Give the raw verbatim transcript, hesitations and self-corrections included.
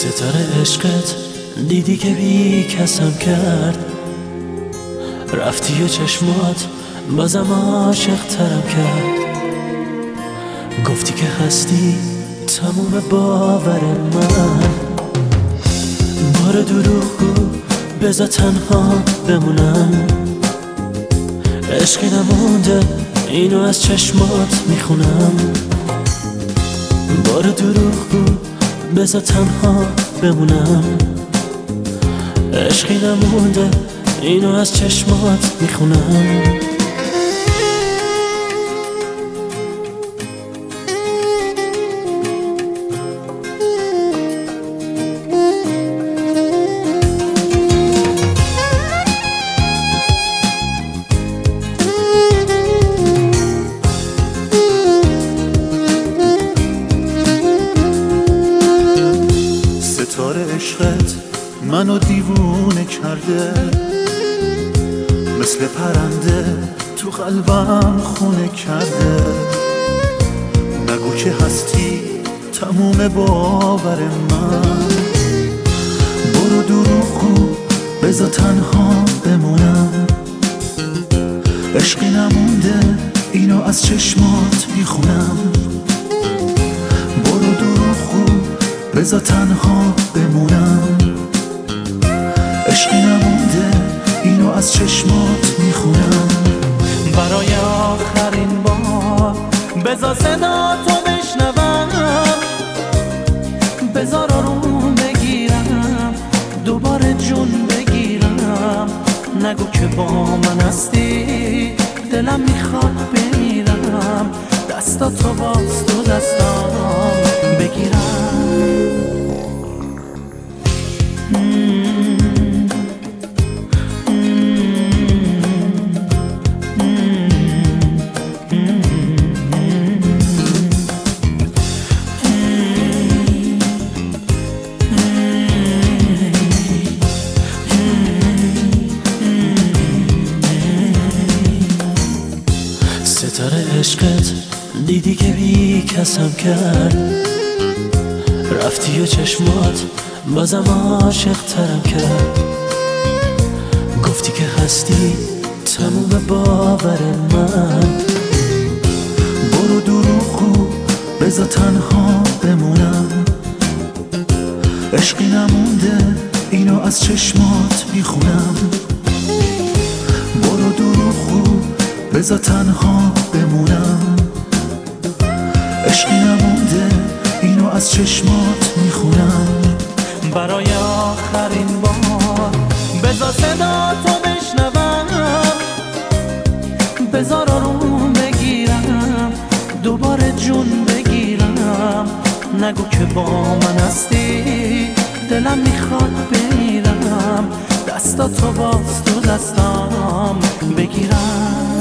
ستاره عشقت دیدی که بی کسم کرد، رفتی و چشمات بازم عاشق ترم کرد. گفتی که هستی تموم باور من، بار دروغگو بذار تنها بمونم. عشقی نمونده اینو از چشمات میخونم. بار دروغگو بذار تنها بمونم. عشقی نمونده اینو از چشمات میخونم. ستاره عشقت منو دیوونه کرده، مثل پرنده تو قلبم خونه کرده. نگو که هستی تموم باور من، برو دروغگو بذار تنها بمونم. عشقی نمونده اینو از چشمات میخونم. برو دروغگو بذار تنها بمونم. عشقی نمونده اینو از چشمات میخونم. برای آخرین بار بذار صدا تو بشنوم، بذار آروم بگیرم دوباره جون بگیرم. نگو که با من هستی دلم میخواد بمیرم. دستاتو باز تو دستام بگیرم. ستاره عشقت دیدی که بی کسم کرد، رفتی و چشمات بازم عاشق ترم کرد. گفتی که هستی تموم باور من، برو دروغگو بذار تنها بمونم. عشقی نمونده اینو از چشمات میخونم. برو دروغگو بذار تنها بمونم. عشقی نمونده اینو از چشمات میخونم. برای آخرین بار بذار صدا تو بشنوم، بذار آروم بگیرم دوباره جون بگیرم. نگو که با من هستی دلم میخواد بمیرم. دستاتو باز تو دستام بگیرم.